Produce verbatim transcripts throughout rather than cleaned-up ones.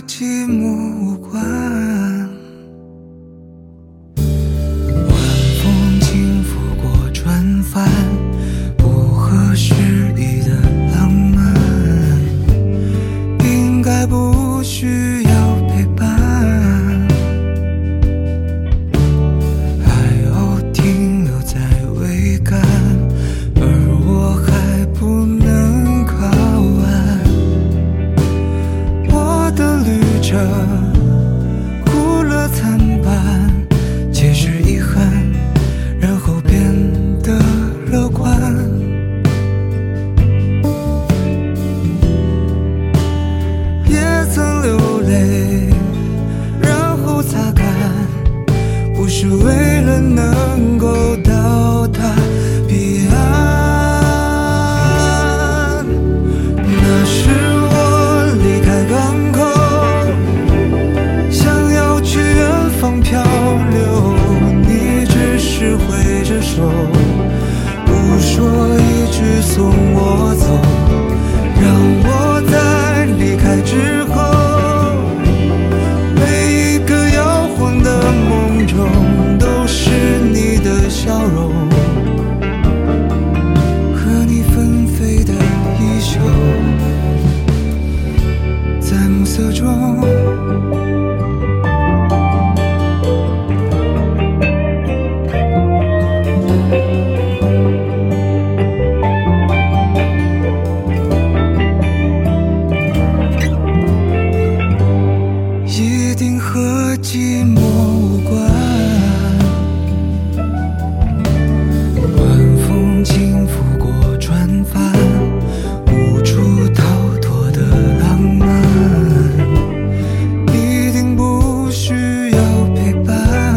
寂寞无关。晚风轻拂过船帆，不合时宜的浪漫，应该不需要陪伴。海鸥停留在桅杆，而我还不能靠岸。我的旅程哭了残斑，皆是遗憾，然后变得乐观。也曾流泪，然后擦干，不是为了能够到达彼岸。那时我离开港口，想要去远方漂流，你只是挥着手，不说一句送我走。让我在离开之后，每一个摇晃的梦中都是你的笑容和你纷飞的衣袖，在暮色中一定和寂寞无关。晚风轻拂过船帆，无处逃脱的浪漫，一定不需要陪伴。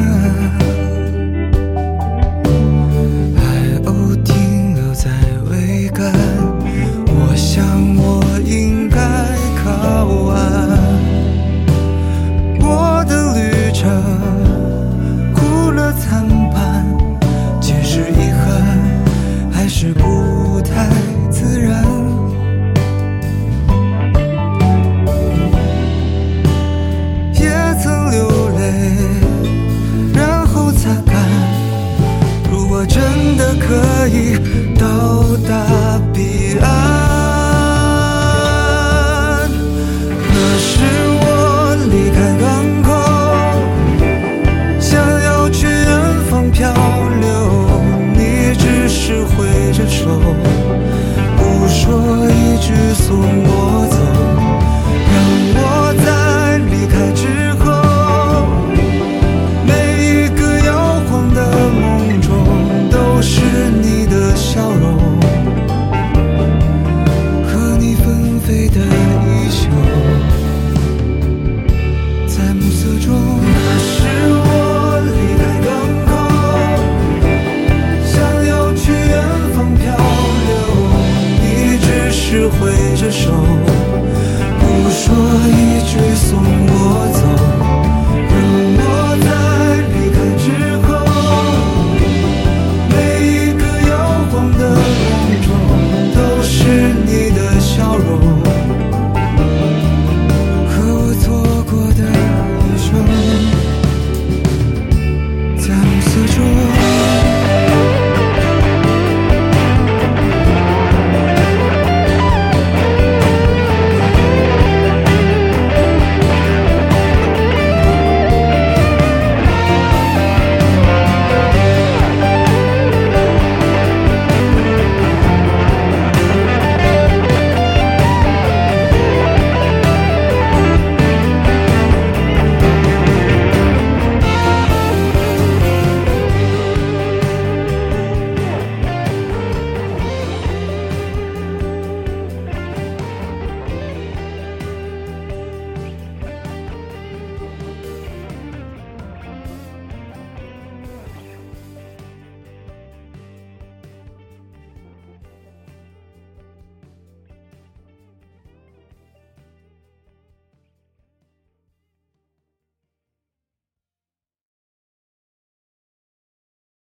海鸥停留在桅杆，我想我应该靠岸。我的旅程哭了残斑，皆是遗憾，还是不太自然。也曾流泪，然后擦干。如果真的可以到达彼岸，那时我离开港口，想要去远方漂流，你只是挥着手，不说一句送我走。让我在离开之后，每一个摇晃的梦中都是你的笑容和你纷飞的衣袖，在暮色中。那时我离开港口，想要去远方漂流，你只是挥着手，